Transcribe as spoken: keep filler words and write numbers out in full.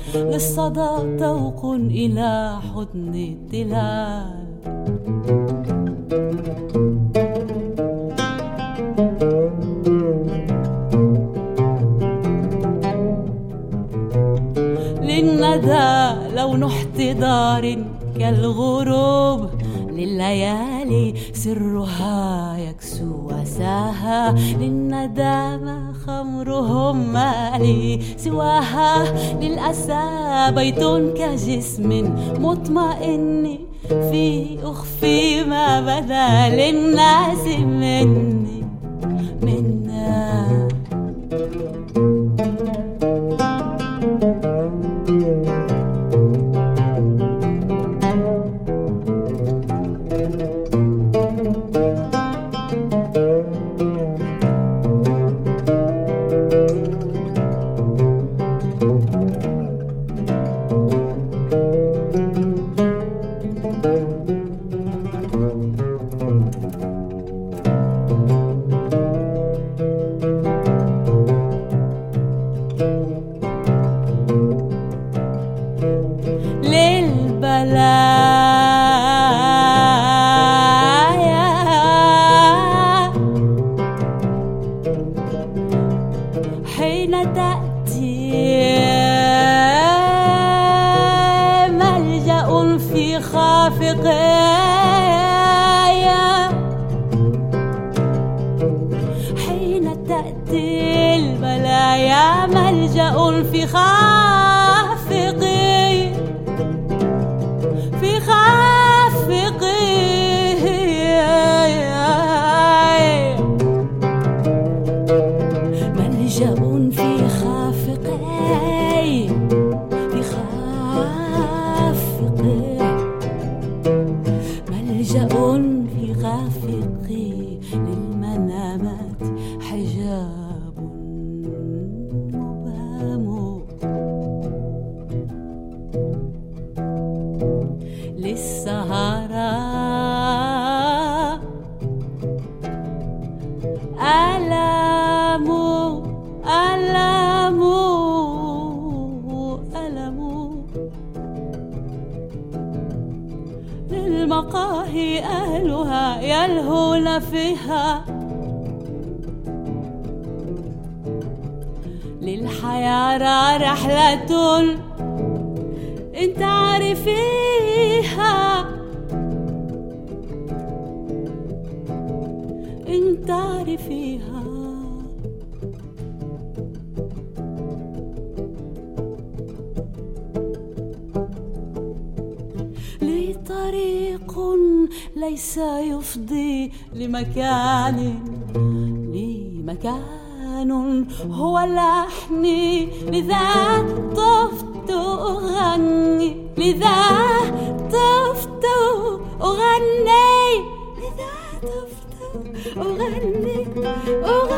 للصدى توق إلى حضن التلال. للندى لون احتضار كالغروب، لليالي سرها يكسو وساها، للندامة خمرهم ما لي سواها، للأسى بيت كجسم مطمئن في أخفي ما بدا للناس مني منا. حين تأتي ملجأ في خافقيا، حين تأتي البلايا ملجأ في خافقي في خافقي، ملجأ في خافقي في خافقي، ملجأ في خافقي، للمنامات حجاب مبهم، للسهرة ألم ألم ألم، للمقاهي أهلها يلهون فيها، للحيارى رحلة انت عارفيها انت عارفيها. لي طريق ليس يفضي لمكان، لي مكان هو لحني، لذا طفت أغني، لذا طفت أغني، لذا طفت أغني أغني.